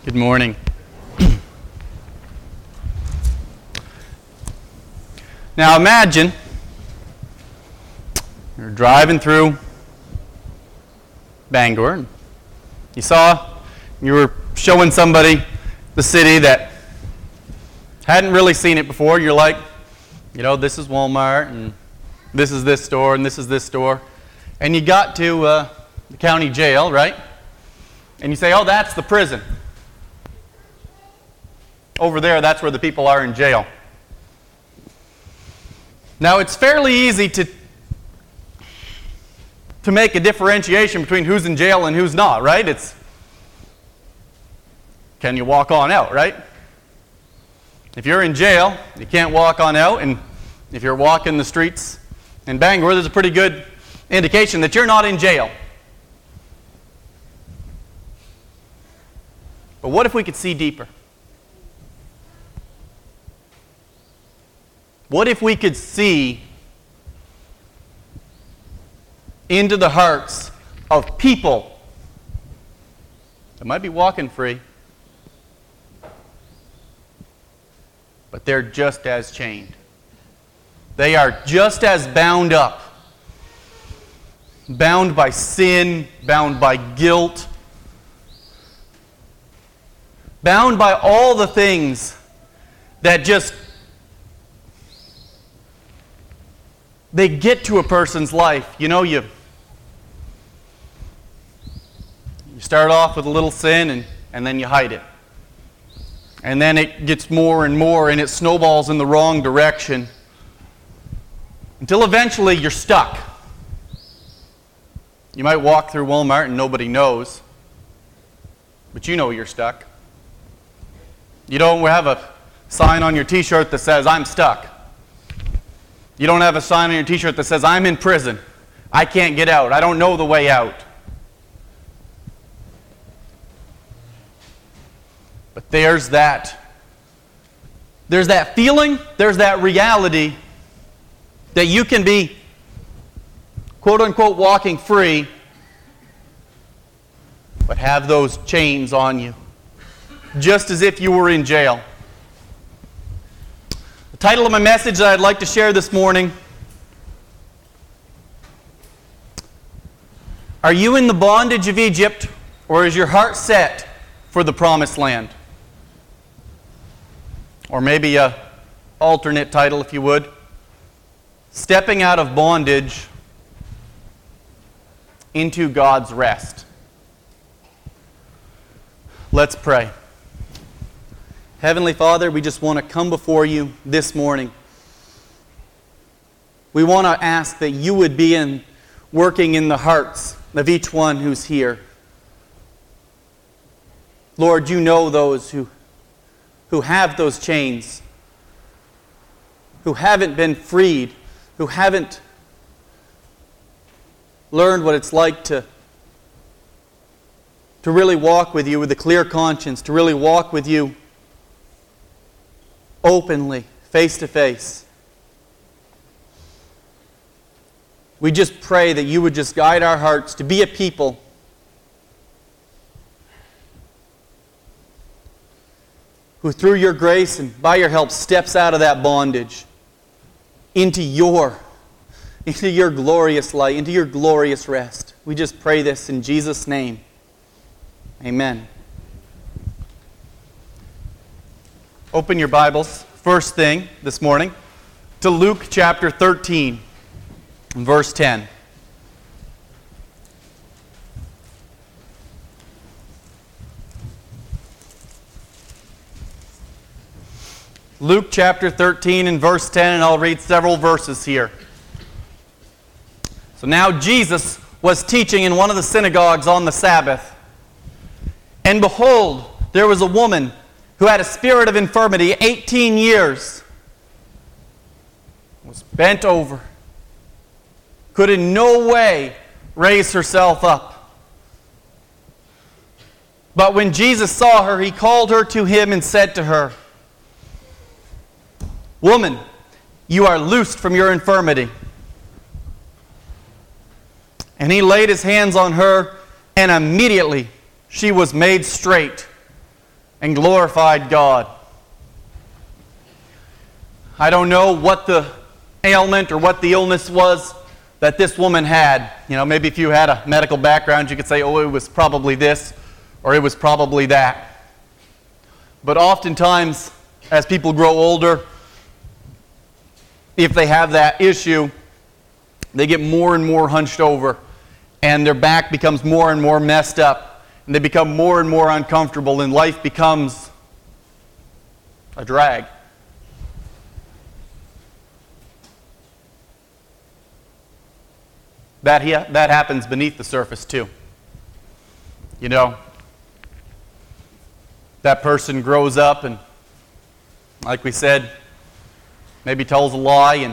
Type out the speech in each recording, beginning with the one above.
Good morning. Now imagine you're driving through Bangor and you were showing somebody the city that hadn't really seen it before. You're like, this is Walmart and this is this store and this is this store. And you got to the county jail, right? And you say, oh, that's the prison. Over there, that's where the people are in jail. Now, it's fairly easy to make a differentiation between who's in jail and who's not, right? Can you walk on out, right? If you're in jail, you can't walk on out, and if you're walking the streets in Bangor, there's a pretty good indication that you're not in jail. But what if we could see deeper? What if we could see into the hearts of people that might be walking free, but they're just as chained. They are just as bound up, bound by sin, bound by guilt, bound by all the things that just they get to a person's life. You start off with a little sin and then you hide it. And then it gets more and more and it snowballs in the wrong direction until eventually you're stuck. You might walk through Walmart and nobody knows, but you know you're stuck. You don't have a sign on your t-shirt that says, I'm stuck. You don't have a sign on your t-shirt that says, I'm in prison. I can't get out. I don't know the way out. But there's that feeling, there's that reality that you can be, quote unquote, walking free, but have those chains on you, just as if you were in jail. The title of my message that I'd like to share this morning: Are you in the bondage of Egypt, or is your heart set for the promised land? Or maybe an alternate title, if you would: Stepping out of bondage into God's rest. Let's pray. Heavenly Father, we just want to come before you this morning. We want to ask that you would be working in the hearts of each one who's here. Lord, you know those who have those chains, who haven't been freed, who haven't learned what it's like to really walk with you with a clear conscience, to really walk with you openly, face to face. We just pray that you would just guide our hearts to be a people who through your grace and by your help steps out of that bondage into your glorious light, into your glorious rest. We just pray this in Jesus' name. Amen. Open your Bibles, first thing this morning, to Luke chapter 13, verse 10. Luke chapter 13 and verse 10, and I'll read several verses here. So now Jesus was teaching in one of the synagogues on the Sabbath. And behold, there was a woman who had a spirit of infirmity 18 years, was bent over, could in no way raise herself up. But when Jesus saw her, he called her to him and said to her, Woman, you are loosed from your infirmity. And he laid his hands on her, and immediately she was made straight and glorified God. I don't know what the ailment or what the illness was that this woman had. You know, maybe if you had a medical background, you could say, oh, it was probably this or it was probably that. But oftentimes, as people grow older, if they have that issue, they get more and more hunched over, and their back becomes more and more messed up, and they become more and more uncomfortable, and life becomes a drag. That happens beneath the surface too. You know, that person grows up and, like we said, maybe tells a lie and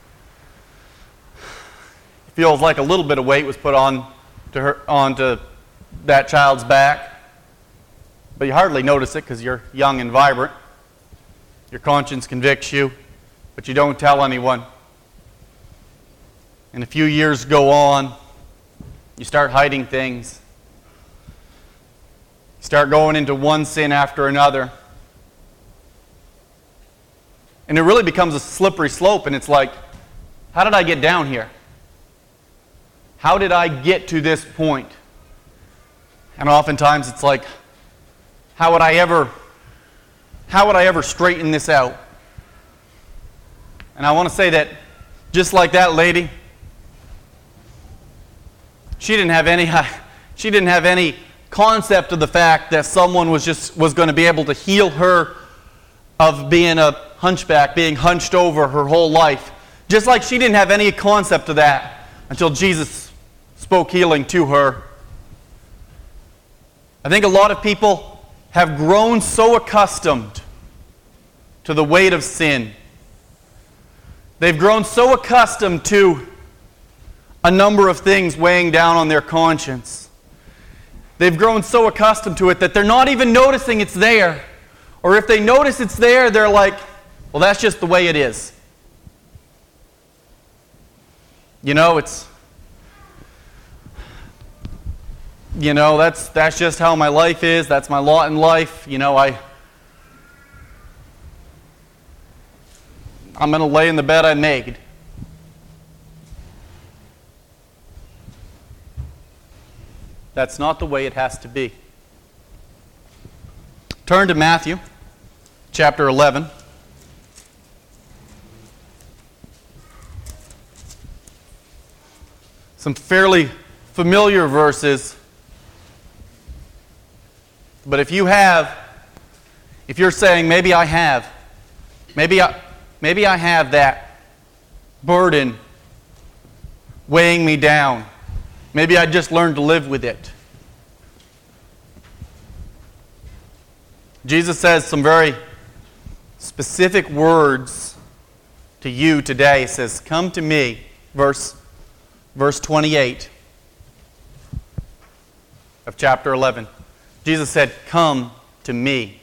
feels like a little bit of weight was put onto that child's back. But you hardly notice it because you're young and vibrant. Your conscience convicts you, but you don't tell anyone. And a few years go on, you start hiding things. You start going into one sin after another. And it really becomes a slippery slope, and it's like, how did I get down here? How did I get to this point? And oftentimes it's like, how would I ever straighten this out? And I want to say that just like that lady, she didn't have any concept of the fact that someone was going to be able to heal her of being a hunchback, being hunched over her whole life. Just like she didn't have any concept of that until Jesus spoke healing to her. I think a lot of people have grown so accustomed to the weight of sin. They've grown so accustomed to a number of things weighing down on their conscience. They've grown so accustomed to it that they're not even noticing it's there. Or if they notice it's there, they're like, well, that's just the way it is. You know, that's just how my life is. That's my lot in life. You know, I'm going to lay in the bed I made. That's not the way it has to be. Turn to Matthew chapter 11. Some fairly familiar verses. But if you're saying, maybe I have that burden weighing me down. Maybe I just learned to live with it. Jesus says some very specific words to you today. He says, come to me, verse 28 of chapter 11. Jesus said, come to me,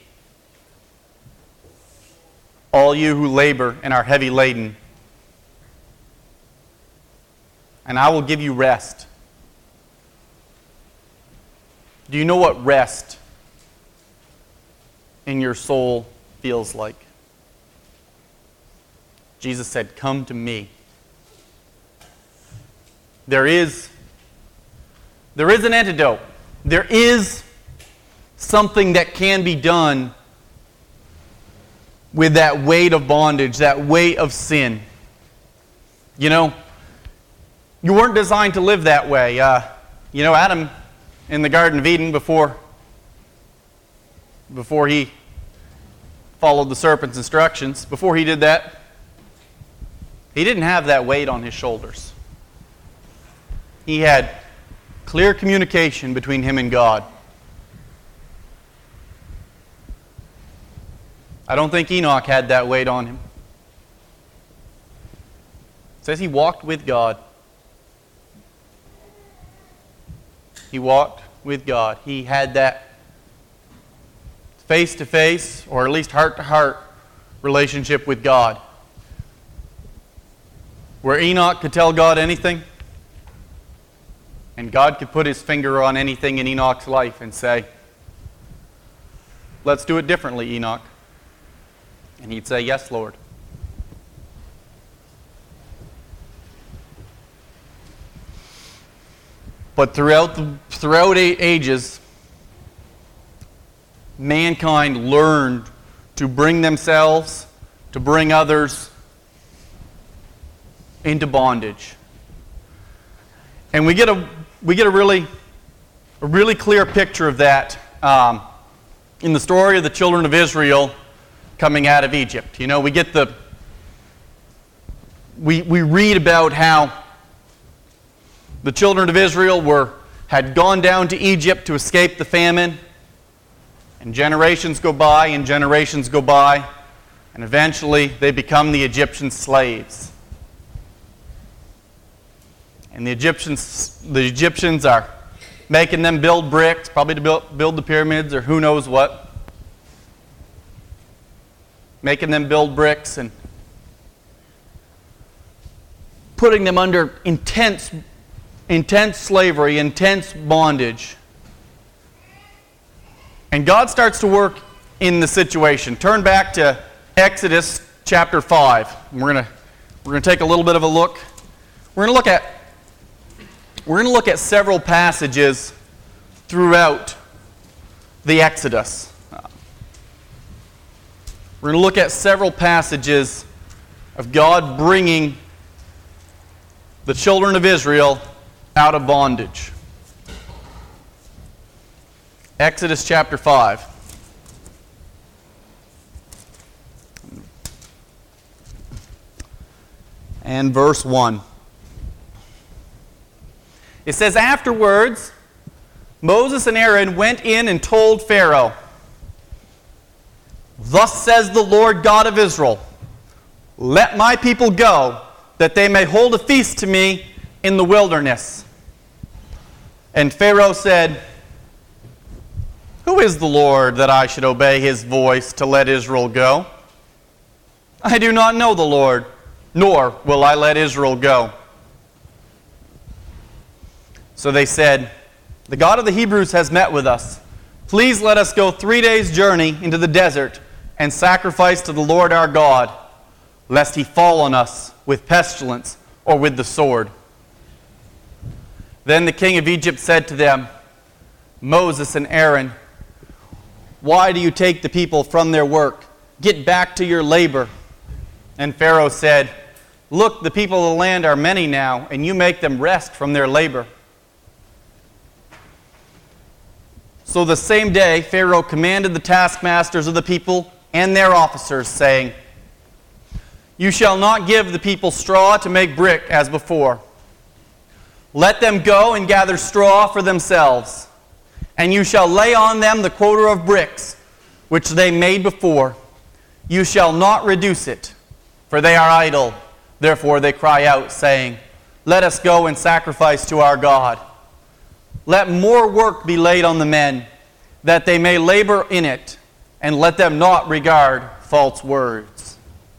all you who labor and are heavy laden, and I will give you rest. Do you know what rest in your soul feels like? Jesus said, come to me. There is an antidote. There is something that can be done with that weight of bondage, that weight of sin. You know, you weren't designed to live that way. Adam in the Garden of Eden, before he followed the serpent's instructions, before he did that, he didn't have that weight on his shoulders. He had clear communication between him and God. I don't think Enoch had that weight on him. It says he walked with God. He walked with God. He had that face-to-face, or at least heart-to-heart relationship with God. Where Enoch could tell God anything, and God could put his finger on anything in Enoch's life and say, let's do it differently, Enoch. And he'd say, yes, Lord. But throughout ages, mankind learned to bring themselves, to bring others into bondage. And we get a really clear picture of that in the story of the children of Israel coming out of Egypt. You know, we read about how the children of Israel had gone down to Egypt to escape the famine, and generations go by and generations go by, and eventually they become the Egyptian slaves. And the Egyptians are making them build bricks, probably to build the pyramids or who knows what. Making them build bricks and putting them under intense slavery, intense bondage. And God starts to work in the situation. Turn back to Exodus chapter 5. We're going to take a little bit of a look. We're going to look at several passages throughout the Exodus. We're going to look at several passages of God bringing the children of Israel out of bondage. Exodus chapter 5. And verse 1. It says, afterwards, Moses and Aaron went in and told Pharaoh, thus says the Lord God of Israel, let my people go, that they may hold a feast to me in the wilderness. And Pharaoh said, who is the Lord that I should obey his voice to let Israel go? I do not know the Lord, nor will I let Israel go. So they said, the God of the Hebrews has met with us. Please let us go 3 days' journey into the desert and sacrifice to the Lord our God, lest he fall on us with pestilence or with the sword. Then the king of Egypt said to them, Moses and Aaron, why do you take the people from their work? Get back to your labor. And Pharaoh said, look, the people of the land are many now, and you make them rest from their labor. So the same day, Pharaoh commanded the taskmasters of the people and their officers, saying, you shall not give the people straw to make brick as before. Let them go and gather straw for themselves, and you shall lay on them the quota of bricks which they made before. You shall not reduce it, for they are idle. Therefore they cry out, saying, let us go and sacrifice to our God. Let more work be laid on the men, that they may labor in it, and let them not regard false words.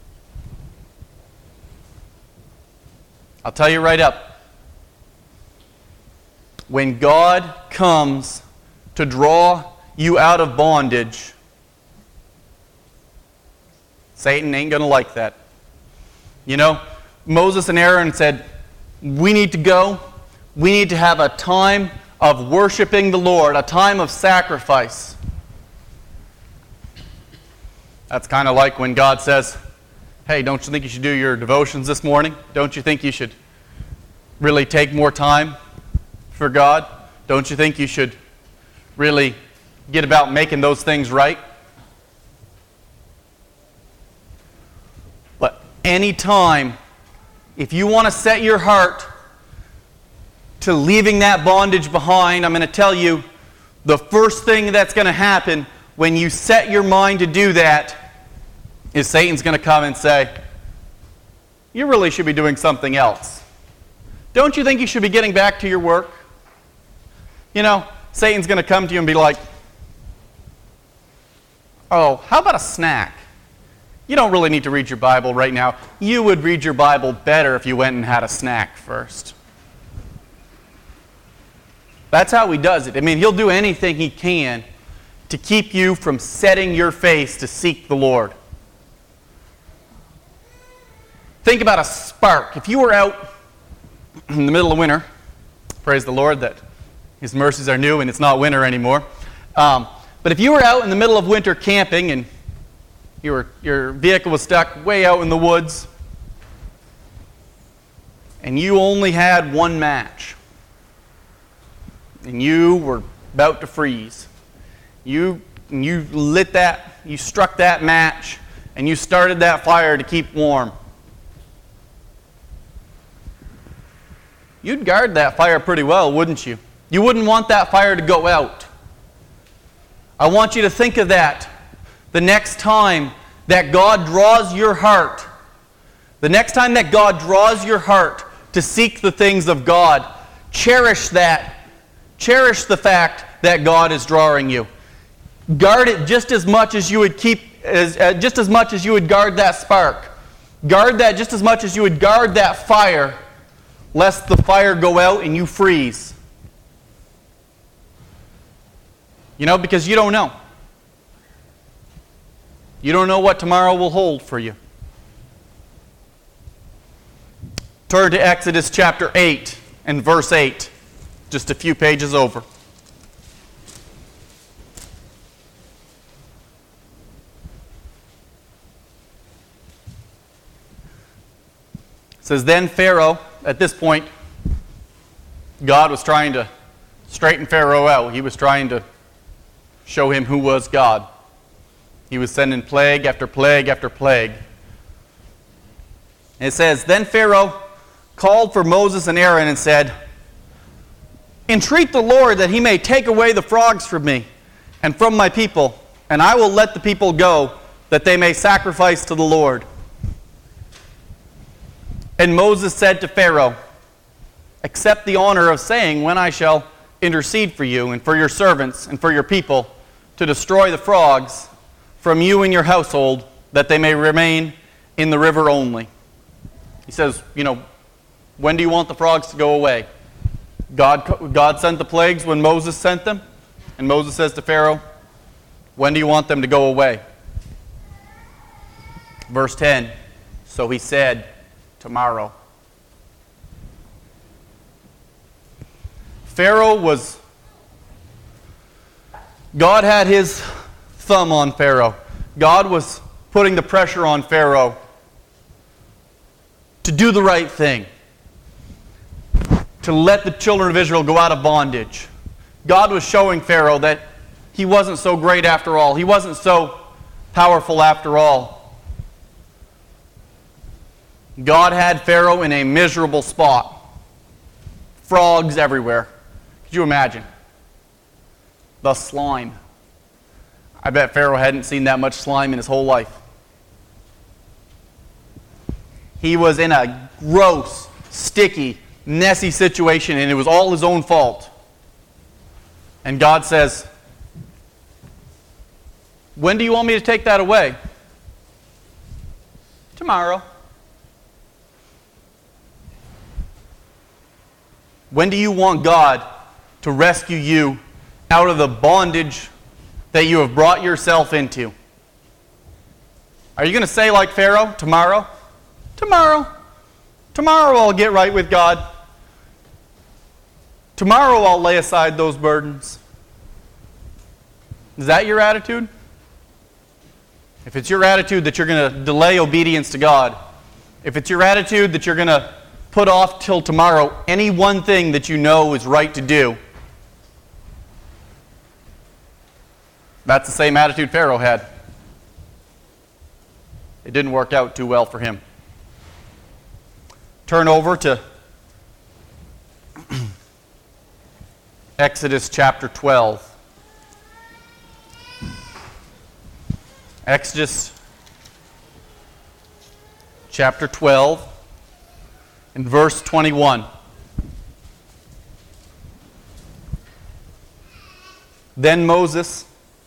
I'll tell you right up, when God comes to draw you out of bondage, Satan ain't going to like that. You know, Moses and Aaron said, we need to go. We need to have a time of worshiping the Lord, a time of sacrifice. That's kind of like when God says, hey, don't you think you should do your devotions this morning? Don't you think you should really take more time for God? Don't you think you should really get about making those things right? But any time, if you want to set your heart to leaving that bondage behind, I'm going to tell you, the first thing that's going to happen when you set your mind to do that is Satan's going to come and say, you really should be doing something else. Don't you think you should be getting back to your work? You know, Satan's going to come to you and be like, oh, how about a snack? You don't really need to read your Bible right now. You would read your Bible better if you went and had a snack first. That's how he does it. I mean, he'll do anything he can to keep you from setting your face to seek the Lord. Think about a spark. If you were out in the middle of winter, praise the Lord that His mercies are new and it's not winter anymore. But if you were out in the middle of winter camping and your vehicle was stuck way out in the woods and you only had one match and you were about to freeze, you lit that, you struck that match and you started that fire to keep warm. You'd guard that fire pretty well, wouldn't you? You wouldn't want that fire to go out. I want you to think of that the next time that God draws your heart. The next time that God draws your heart to seek the things of God, cherish that. Cherish the fact that God is drawing you. Guard it just as much as you would just as much as you would guard that spark. Guard that just as much as you would guard that fire, lest the fire go out and you freeze. Because you don't know. You don't know what tomorrow will hold for you. Turn to Exodus chapter 8 and verse 8, just a few pages over. It says, Then Pharaoh, at this point, God was trying to straighten Pharaoh out. He was trying to show him who was God. He was sending plague after plague after plague. And it says, Then Pharaoh called for Moses and Aaron and said, Entreat the Lord that He may take away the frogs from me and from my people, and I will let the people go, that they may sacrifice to the Lord. And Moses said to Pharaoh, Accept the honor of saying when I shall intercede for you and for your servants and for your people to destroy the frogs from you and your household, that they may remain in the river only. He says, when do you want the frogs to go away? God sent the plagues when Moses sent them. And Moses says to Pharaoh, when do you want them to go away? Verse 10, So he said, Tomorrow. God had His thumb on Pharaoh. God was putting the pressure on Pharaoh to do the right thing, to let the children of Israel go out of bondage. God was showing Pharaoh that he wasn't so great after all. He wasn't so powerful after all. God had Pharaoh in a miserable spot. Frogs everywhere. Could you imagine? The slime. I bet Pharaoh hadn't seen that much slime in his whole life. He was in a gross, sticky, messy situation, and it was all his own fault. And God says, when do you want me to take that away? Tomorrow. When do you want God to rescue you out of the bondage that you have brought yourself into? Are you going to say like Pharaoh, tomorrow? Tomorrow. Tomorrow I'll get right with God. Tomorrow I'll lay aside those burdens. Is that your attitude? If it's your attitude that you're going to delay obedience to God, if it's your attitude that you're going to put off till tomorrow any one thing that you know is right to do, that's the same attitude Pharaoh had. It didn't work out too well for him. Turn over to Exodus chapter 12. Exodus chapter 12 and verse 21. Then Moses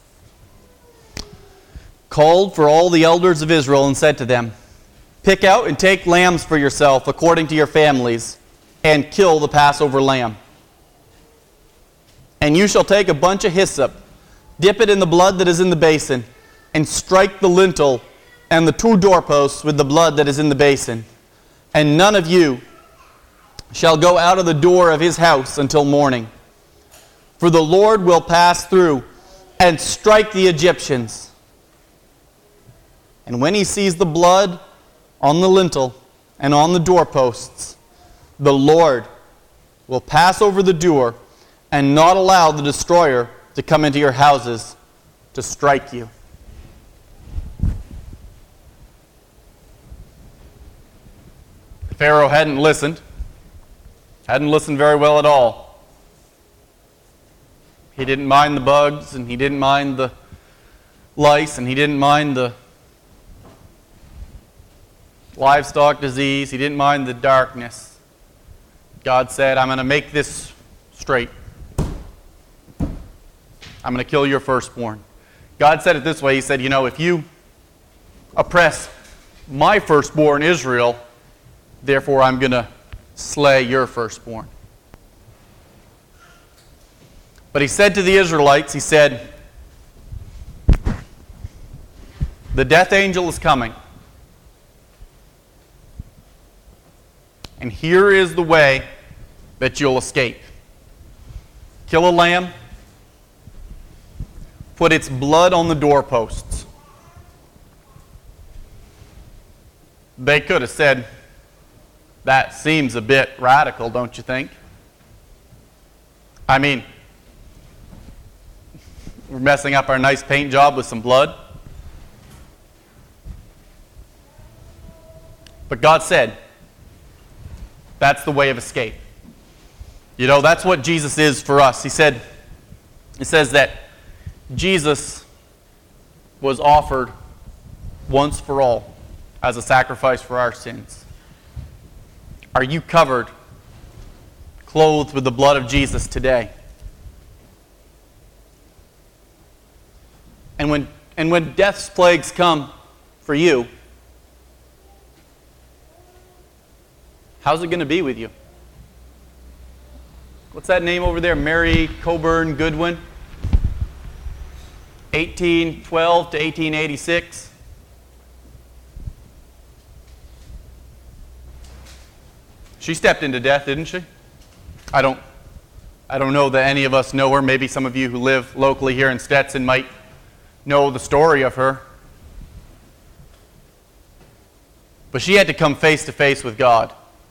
called for all the elders of Israel and said to them, Pick out and take lambs for yourself according to your families, and kill the Passover lamb. And you shall take a bunch of hyssop, dip it in the blood that is in the basin, and strike the lintel and the two doorposts with the blood that is in the basin. And none of you shall go out of the door of his house until morning. For the Lord will pass through and strike the Egyptians. And when he sees the blood on the lintel and on the doorposts, the Lord will pass over the door and not allow the destroyer to come into your houses to strike you. Pharaoh hadn't listened very well at all. He didn't mind the bugs, and he didn't mind the lice, and he didn't mind the livestock disease. He didn't mind the darkness. God said, I'm going to make this straight. I'm going to kill your firstborn. God said it this way. He said, if you oppress my firstborn, Israel, therefore I'm going to slay your firstborn. But he said to the Israelites, he said, the death angel is coming. And here is the way that you'll escape. Kill a lamb, put its blood on the doorposts. They could have said, that seems a bit radical, don't you think? I mean, we're messing up our nice paint job with some blood. But God said, that's the way of escape. That's what Jesus is for us. It says that Jesus was offered once for all as a sacrifice for our sins. Are you covered, clothed with the blood of Jesus today? And when death's plagues come for you, how's it going to be with you? What's that name over there? Mary Coburn Goodwin? 1812 to 1886. She stepped into death, didn't she? I don't know that any of us know her. Maybe some of you who live locally here in Stetson might know the story of her. But she had to come face to face with God.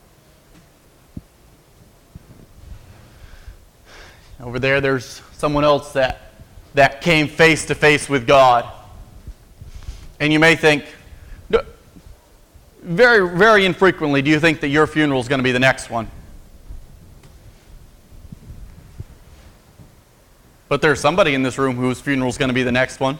Over there's someone else that came face to face with God. And you may think, very, very infrequently, do you think that your funeral is going to be the next one? But there's somebody in this room whose funeral is going to be the next one.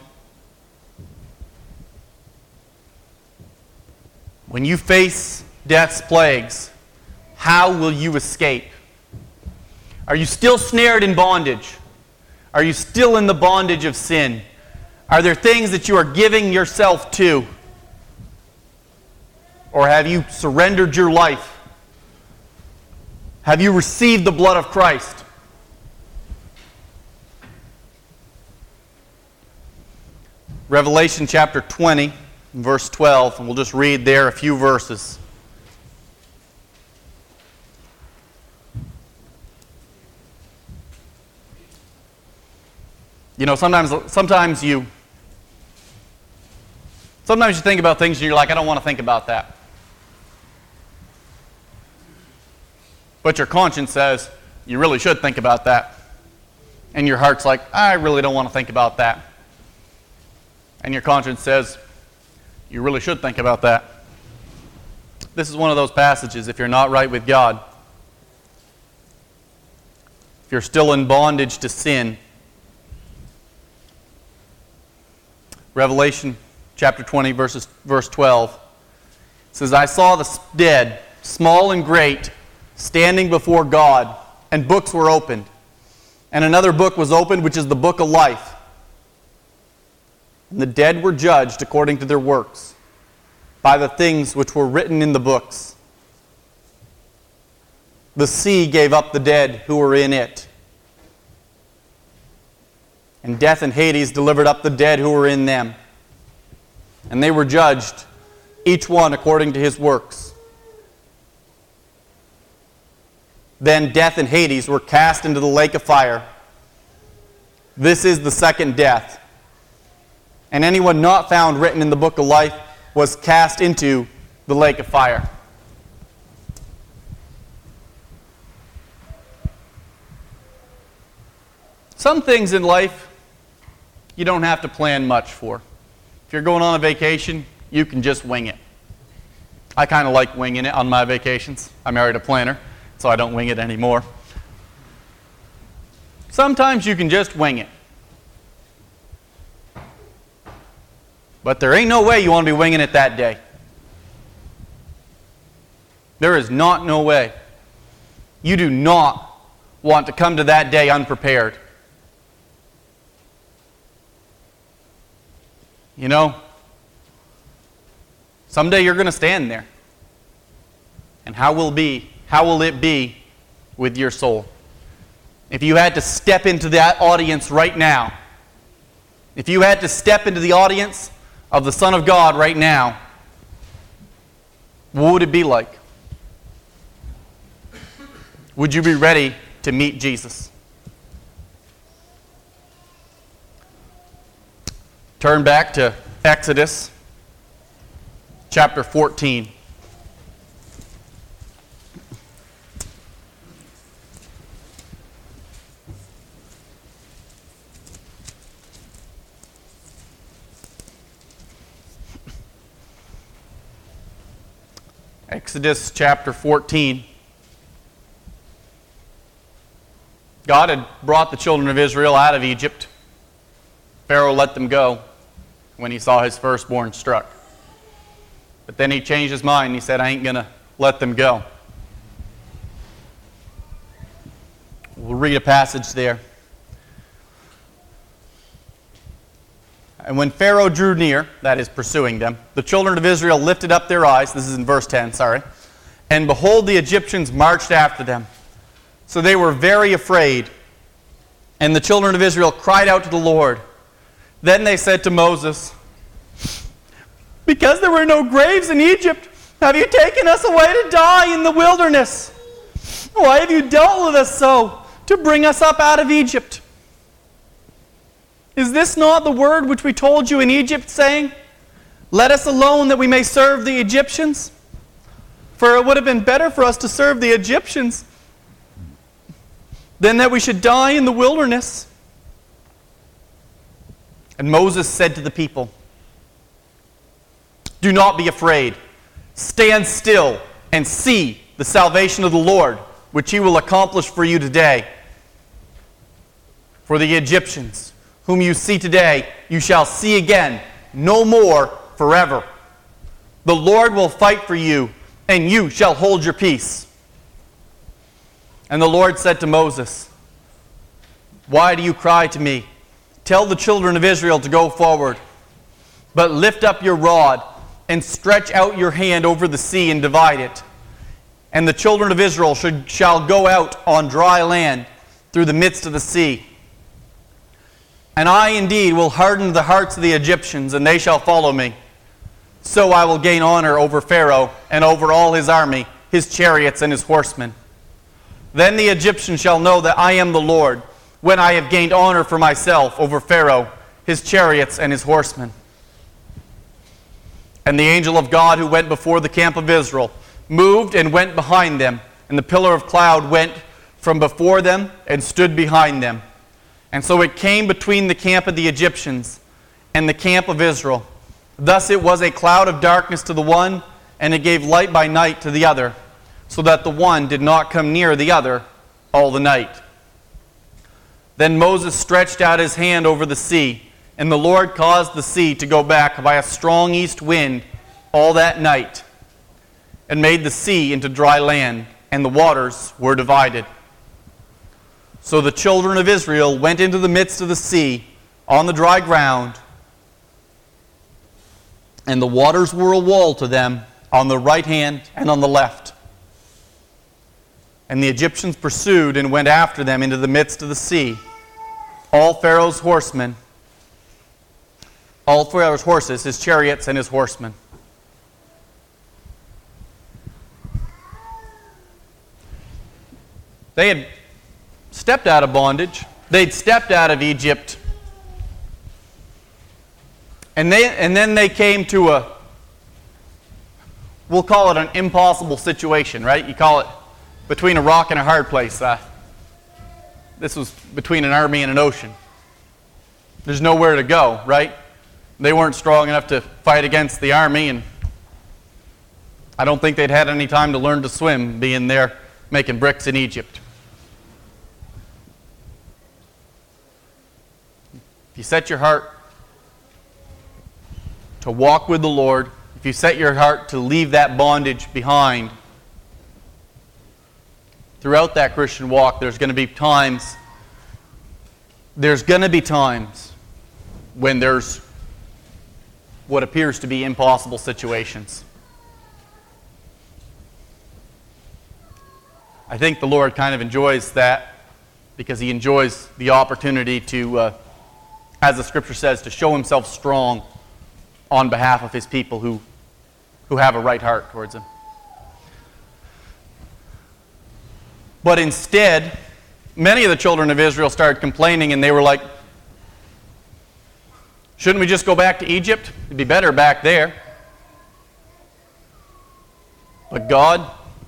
When you face death's plagues, how will you escape? Are you still snared in bondage? Are you still in the bondage of sin? Are there things that you are giving yourself to? Or have you surrendered your life? Have you received the blood of Christ? Revelation chapter 20, verse 12, and we'll just read there a few verses. Sometimes you think about things and you're like, I don't want to think about that. But your conscience says, you really should think about that. And your heart's like, I really don't want to think about that. And your conscience says, you really should think about that. This is one of those passages, if you're not right with God, if you're still in bondage to sin. Revelation chapter 20, verse 12 says, I saw the dead, small and great, standing before God, and books were opened. And another book was opened, which is the book of life. And the dead were judged according to their works, by the things which were written in the books. The sea gave up the dead who were in it. And death and Hades delivered up the dead who were in them. And they were judged, each one according to his works. Then death and Hades were cast into the lake of fire. This is the second death. And anyone not found written in the book of life was cast into the lake of fire. Some things in life you don't have to plan much for. If you're going on a vacation, you can just wing it. I kind of like winging it on my vacations. I married a planner, so I don't wing it anymore. Sometimes you can just wing it. But there ain't no way you want to be winging it that day. There is no way. You do not want to come to that day unprepared. You know, someday you're going to stand there. And how will it be with your soul? If you had to step into that audience right now, if you had to step into the audience of the Son of God right now, what would it be like? Would you be ready to meet Jesus? Turn back to Exodus chapter 14. Exodus chapter 14. God had brought the children of Israel out of Egypt. Pharaoh let them go when he saw his firstborn struck. But then he changed his mind and he said, I ain't going to let them go. We'll read a passage there. And when Pharaoh drew near, that is pursuing them, the children of Israel lifted up their eyes, this is in verse 10, and behold, the Egyptians marched after them. So they were very afraid. And the children of Israel cried out to the Lord. Then they said to Moses, because there were no graves in Egypt, have you taken us away to die in the wilderness? Why have you dealt with us so, to bring us up out of Egypt? Is this not the word which we told you in Egypt, saying, let us alone that we may serve the Egyptians? For it would have been better for us to serve the Egyptians than that we should die in the wilderness. And Moses said to the people, do not be afraid. Stand still and see the salvation of the Lord, which he will accomplish for you today. For the Egyptians, whom you see today, you shall see again, no more forever. The Lord will fight for you, and you shall hold your peace. And the Lord said to Moses, why do you cry to me? Tell the children of Israel to go forward. But lift up your rod and stretch out your hand over the sea and divide it. And the children of Israel shall go out on dry land through the midst of the sea. And I indeed will harden the hearts of the Egyptians, and they shall follow me. So I will gain honor over Pharaoh and over all his army, his chariots and his horsemen. Then the Egyptians shall know that I am the Lord, when I have gained honor for myself over Pharaoh, his chariots, and his horsemen. And the angel of God who went before the camp of Israel moved and went behind them, and the pillar of cloud went from before them and stood behind them. And so it came between the camp of the Egyptians and the camp of Israel. Thus it was a cloud of darkness to the one, and it gave light by night to the other, so that the one did not come near the other all the night. Then Moses stretched out his hand over the sea, and the Lord caused the sea to go back by a strong east wind all that night, and made the sea into dry land, and the waters were divided. So the children of Israel went into the midst of the sea on the dry ground, and the waters were a wall to them on the right hand and on the left. And the Egyptians pursued and went after them into the midst of the sea, all Pharaoh's horsemen, all Pharaoh's horses, his chariots, and his horsemen. They had stepped out of bondage. They'd stepped out of Egypt. And then they came to we'll call it an impossible situation, right? You call it between a rock and a hard place. This was between an army and an ocean. There's nowhere to go, right? They weren't strong enough to fight against the army, and I don't think they'd had any time to learn to swim, being there making bricks in Egypt. If you set your heart to walk with the Lord, if you set your heart to leave that bondage behind, throughout that Christian walk, there's going to be times when there's what appears to be impossible situations. I think the Lord kind of enjoys that because He enjoys the opportunity to, as the Scripture says, to show Himself strong on behalf of His people who have a right heart towards Him. But instead, many of the children of Israel started complaining, and they were like, shouldn't we just go back to Egypt? It'd be better back there. But God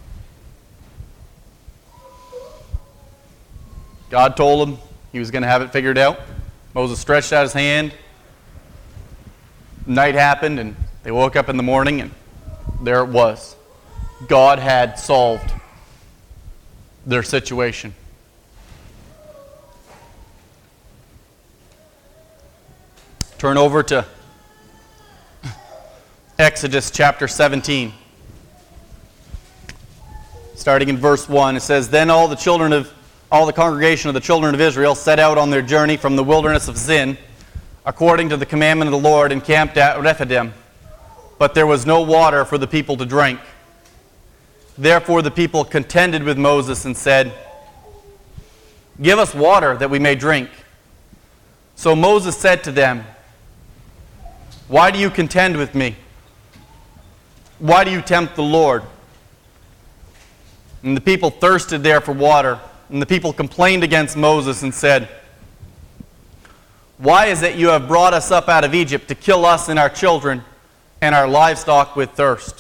told them He was going to have it figured out. Moses stretched out his hand. Night happened, and they woke up in the morning, and there it was. God had solved their situation. Turn over to Exodus chapter 17. Starting in verse 1, it says, Then all the congregation of the children of Israel set out on their journey from the wilderness of Zin, according to the commandment of the Lord, and camped at Rephidim. But there was no water for the people to drink. Therefore the people contended with Moses and said, Give us water that we may drink. So Moses said to them, Why do you contend with me? Why do you tempt the Lord? And the people thirsted there for water. And the people complained against Moses and said, Why is it you have brought us up out of Egypt to kill us and our children and our livestock with thirst?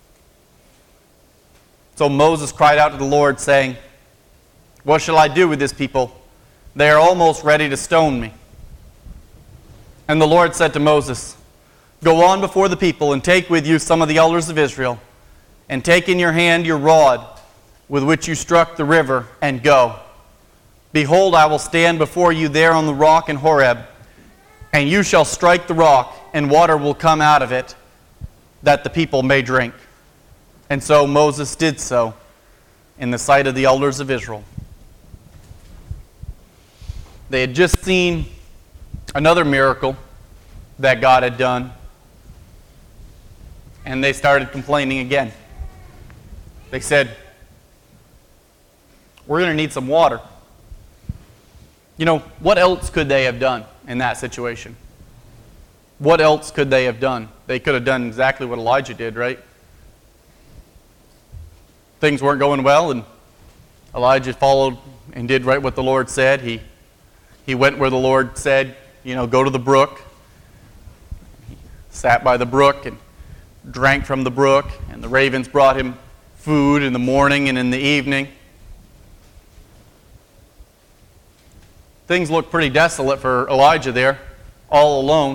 So Moses cried out to the Lord, saying, What shall I do with this people? They are almost ready to stone me. And the Lord said to Moses, Go on before the people and take with you some of the elders of Israel, and take in your hand your rod with which you struck the river, and go. Behold, I will stand before you there on the rock in Horeb, and you shall strike the rock, and water will come out of it, that the people may drink. And so Moses did so in the sight of the elders of Israel. They had just seen another miracle that God had done, and they started complaining again. They said, We're going to need some water. You know, what else could they have done in that situation? What else could they have done? They could have done exactly what Elijah did, right? Things weren't going well, and Elijah followed and did right what the Lord said. He went where the Lord said, go to the brook. He sat by the brook and drank from the brook, and the ravens brought him food in the morning and in the evening. Things looked pretty desolate for Elijah there, all alone.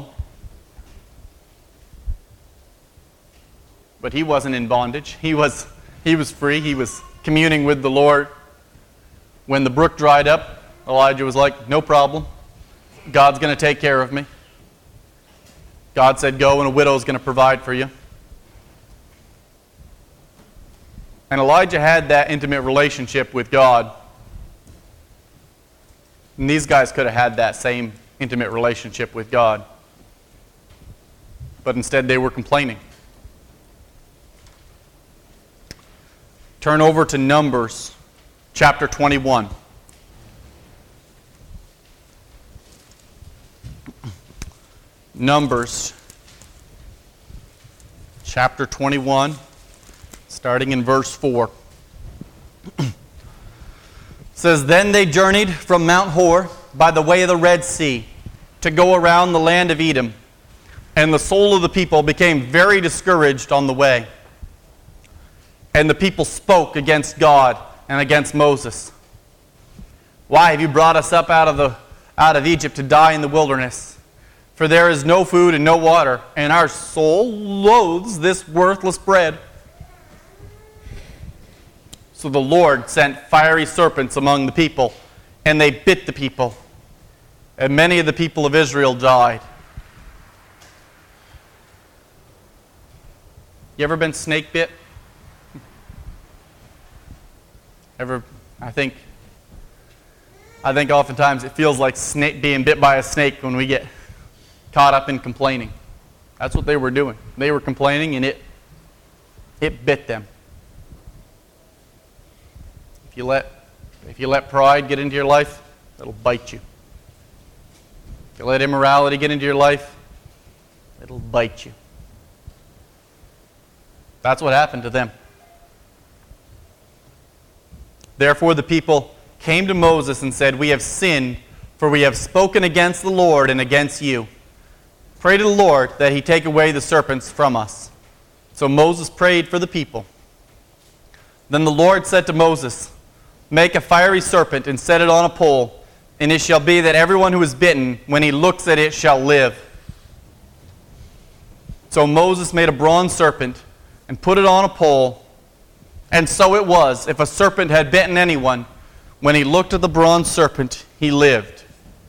But he wasn't in bondage. He was free. He was communing with the Lord. When the brook dried up, Elijah was like, no problem. God's going to take care of me. God said, go, and a widow's going to provide for you. And Elijah had that intimate relationship with God. And these guys could have had that same intimate relationship with God. But instead they were complaining. Turn over to Numbers chapter 21. Numbers chapter 21, starting in verse 4. It says, "Then they journeyed from Mount Hor by the way of the Red Sea to go around the land of Edom. And the soul of the people became very discouraged on the way. And the people spoke against God and against Moses. 'Why have you brought us up out of Egypt to die in the wilderness? For there is no food and no water, and our soul loathes this worthless bread.' So the Lord sent fiery serpents among the people, and they bit the people. And many of the people of Israel died." You ever been snake bit? I think oftentimes it feels like being bit by a snake when we get caught up in complaining. That's what they were doing. They were complaining, and it bit them. If you let pride get into your life, it'll bite you. If you let immorality get into your life, it'll bite you. That's what happened to them. Therefore the people came to Moses and said, "We have sinned, for we have spoken against the Lord and against you. Pray to the Lord that he take away the serpents from us." So Moses prayed for the people. Then the Lord said to Moses, "Make a fiery serpent and set it on a pole, and it shall be that everyone who is bitten, when he looks at it, shall live." So Moses made a bronze serpent and put it on a pole. And so it was, if a serpent had bitten anyone, when he looked at the bronze serpent, he lived.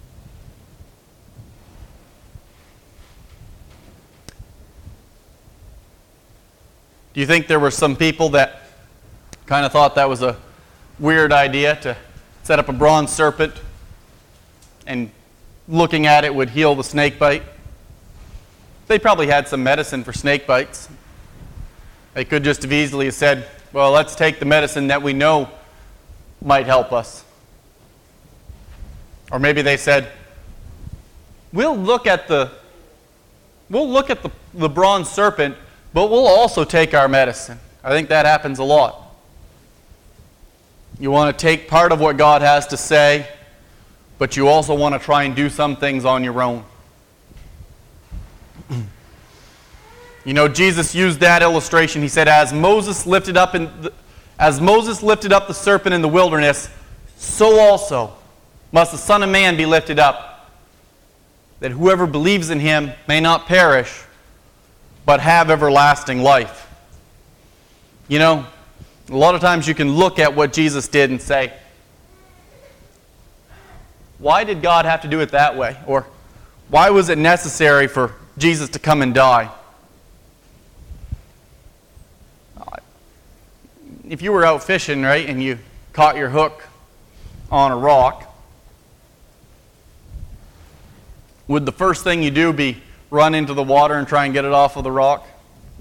Do you think there were some people that kind of thought that was a weird idea to set up a bronze serpent and looking at it would heal the snake bite? They probably had some medicine for snake bites. They could just have easily said, "Well, let's take the medicine that we know might help us." Or maybe they said, we'll look at the bronze serpent, but we'll also take our medicine." I think that happens a lot. You want to take part of what God has to say, but you also want to try and do some things on your own. You know, Jesus used that illustration. He said, as Moses lifted up the serpent in the wilderness, so also must the Son of Man be lifted up, that whoever believes in him may not perish, but have everlasting life. You know, a lot of times you can look at what Jesus did and say, why did God have to do it that way? Or why was it necessary for Jesus to come and die? If you were out fishing, right, and you caught your hook on a rock, would the first thing you do be run into the water and try and get it off of the rock?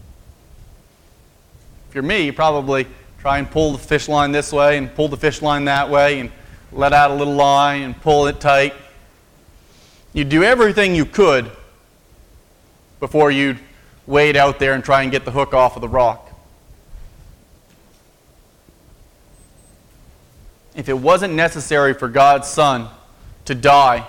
If you're me, you probably try and pull the fish line this way and pull the fish line that way and let out a little line and pull it tight. You'd do everything you could before you'd wade out there and try and get the hook off of the rock. If it wasn't necessary for God's Son to die,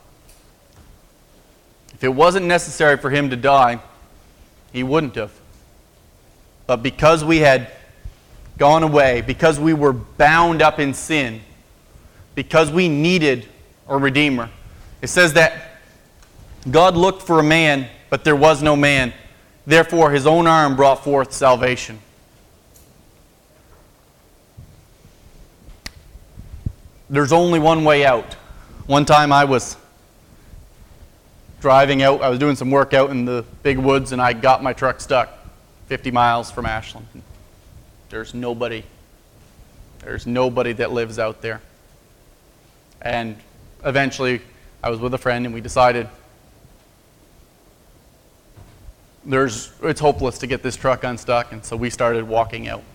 if it wasn't necessary for him to die, he wouldn't have. But because we had gone away, because we were bound up in sin, because we needed a Redeemer, it says that God looked for a man, but there was no man. Therefore, his own arm brought forth salvation. There's only one way out. One time I was driving out, I was doing some work out in the big woods, and I got my truck stuck 50 miles from Ashland. There's nobody that lives out there. And eventually I was with a friend and we decided it's hopeless to get this truck unstuck, and so we started walking out.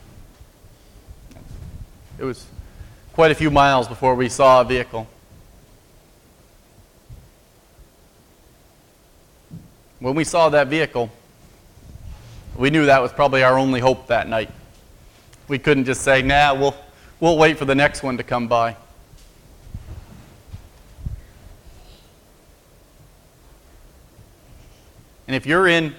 It was quite a few miles before we saw a vehicle. When we saw that vehicle, we knew that was probably our only hope that night. We couldn't just say, nah, we'll wait for the next one to come by. And if you're in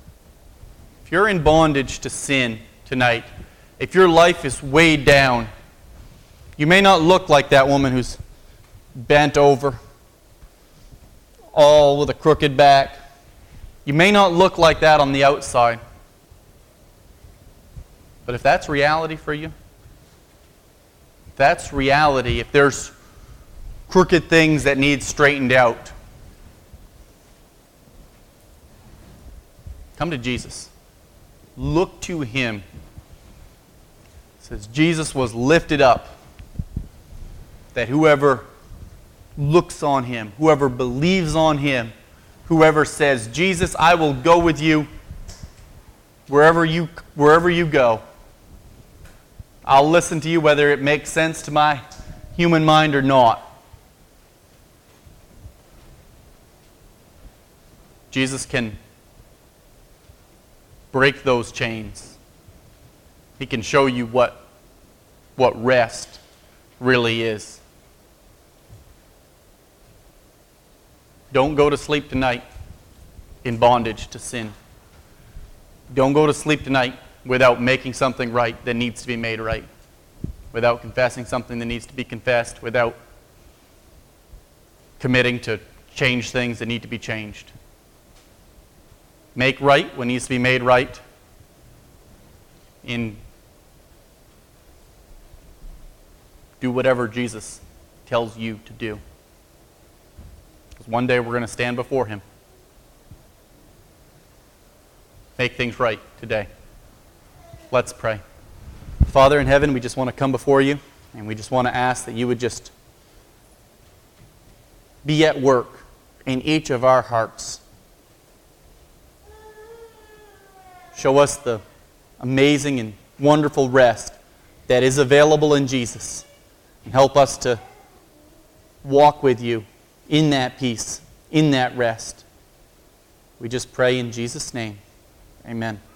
bondage to sin tonight, if your life is weighed down, you may not look like that woman who's bent over, all with a crooked back. You may not look like that on the outside. But if that's reality for you, if that's reality, if there's crooked things that need straightened out, come to Jesus. Look to Him. It says Jesus was lifted up, that whoever looks on Him, whoever believes on Him, whoever says, Jesus, I will go with you wherever you go. I'll listen to you whether it makes sense to my human mind or not. Jesus can break those chains. He can show you what rest really is. Don't go to sleep tonight in bondage to sin. Don't go to sleep tonight without making something right that needs to be made right, without confessing something that needs to be confessed, without committing to change things that need to be changed. Make right what needs to be made right. Do whatever Jesus tells you to do. Because one day we're going to stand before Him. Make things right today. Let's pray. Father in heaven, we just want to come before you, and we just want to ask that you would just be at work in each of our hearts. Show us the amazing and wonderful rest that is available in Jesus. And help us to walk with you in that peace, in that rest. We just pray in Jesus' name. Amen.